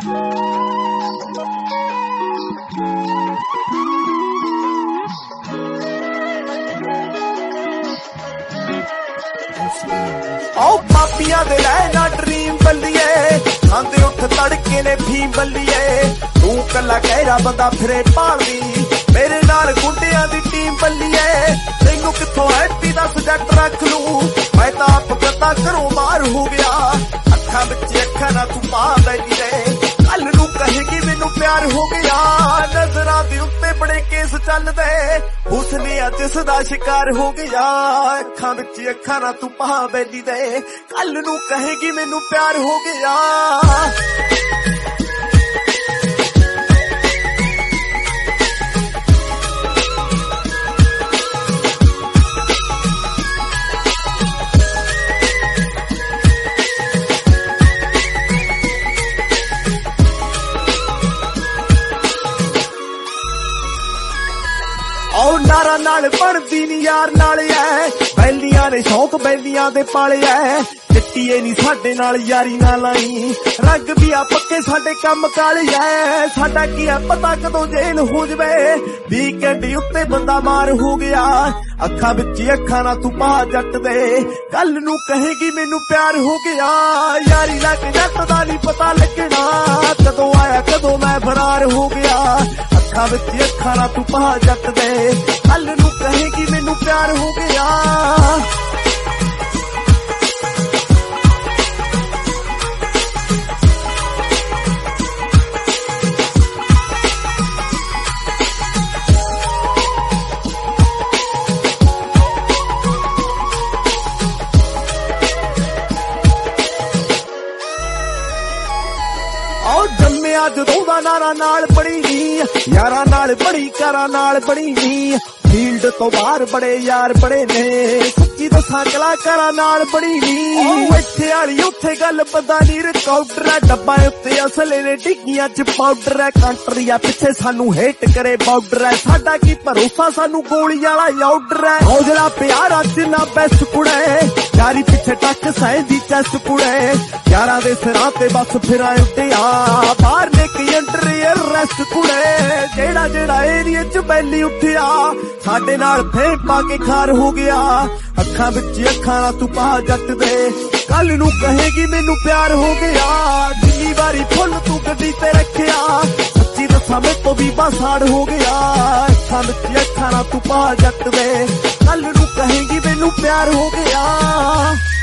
आओ पापिया दे लैना ड्रीम बल्लिए आंदे उठ तड़के ने फीम बल्लिए तू कला कहरा बंदा फिरे पालदी मेरे नाल गुंडियां दी टीम बल्लिए तैनू किथों हैप्पी दा सजट रख लू मैं तां आप पता करूं मार हो गया अखां विच अखां ना तू पा बैठी रे कल नू कहेगी मैनू प्यार हो गया नजरां दे उत्ते बड़े केस चलदे उसने जिस दा शिकार हो गया अखां विच अखां ना तू पा बैठी दे कल नू कहेगी मैनू प्यार हो गया और नारा नाल बनदी नी यार नाल है बैलियां ने शौक बैलियां दे पाले है चिट्टीए नी साडे नाल यारी ना लाई रंग भी आ पक्के साडे कम काले है साडा की है पता कदों जेल हो जवे वीकेंड उत्ते बंदा मार हो गया अखां विच अखां ना तू पा जट दे कल नू कहेगी मैनू प्यार हो गया यारी लग जट दा नी पता लगना कदों आया कदों मैं फरार हो गया अखां विच अखां ना तू पा जट दे कल नू कहेगी मैनू प्यार हो गया जम्मिया जदों दा नारा नाल बड़ी नी यारा नाल बड़ी कारा नाल बड़ी नी फील्ड तो बाहर बड़े यार बड़े ने सच्ची दसा कलाकारा नाल बड़ी नी इत्थे वाली उत्थे गल पता नी रिकॉर्डर है डब्बा उत्ते असले ने डिग्गियां च पाउडर है कंट्रिया पिछे सानू हेट करे बाउडर है साडा की भरोसा सानू गोली वाला आउडर है हौजला प्यारा जिन्ना बेस्ट कुड़े यारी पिछे टक साए दी चेस्ट कुड़े यारा दे सिरां ते बस फिरा उड्डिया बाहर ने की अंडर रेस्ट कुड़े जेड़ा जेड़ा एरिया च बैली उठिया साडे नाल फेम पा के खार हो गया अखां विच अखां ना तू पा जट दे कल नू कहेगी मैनू प्यार हो गया जिन्नी वारी फुल तू गड्डी ते रखिया सच्ची दसा मेरे तो भी बासाड़ हो गया अखां विच अखां ना तू पा जट दे कल नू कहेगी मैनू प्यार हो गया।